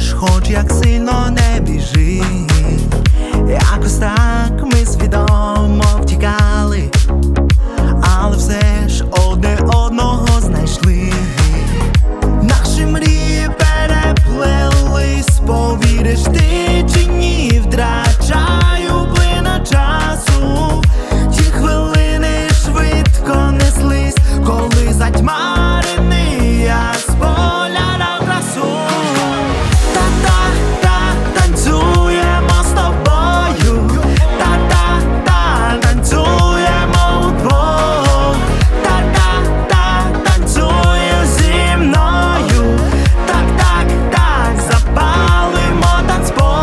йдеш, хоч як сильно не біжи. Якось так ми свідомо втікали, але все ж одне одного знайшли. Наші мрії переплелись, повіриш ти чи ні, втрачаю плин часу. Ті хвилини швидко неслись, коли затьмарений я споглядав красу. Та-та-та, танцюємо з тобою, та-та-та, танцюємо удвох, та-та-та, танцює зі мною, так-так-так, запалимо танцпол.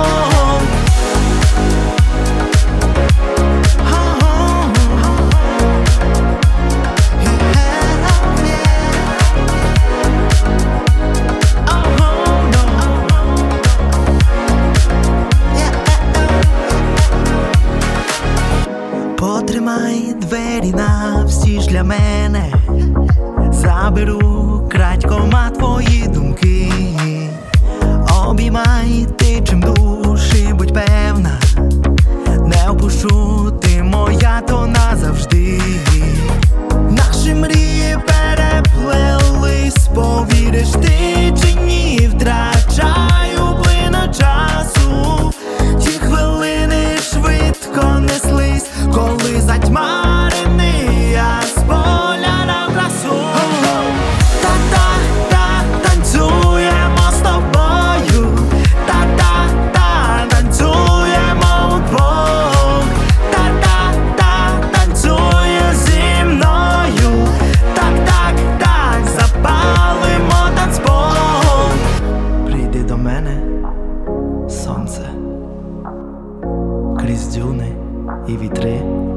Потримай двері на всі ж для мене, заберу крадькома твої думки. Обіймай ти чим душі, будь певна, не опущу, ти моя, то назавжди. Наші мрії переплелись, повіриш ти чи ні, втрачаю плин часу. Ті хвилини швидко неслись, коли затьмарений я споглядав красу. Та-та-та, танцюємо з тобою, та-та-та, танцюємо удвох, та-та-та, танцює зі мною, так-так-так, запалимо танцпол. Прийди до мене, сонце, крізь дюни і вітри.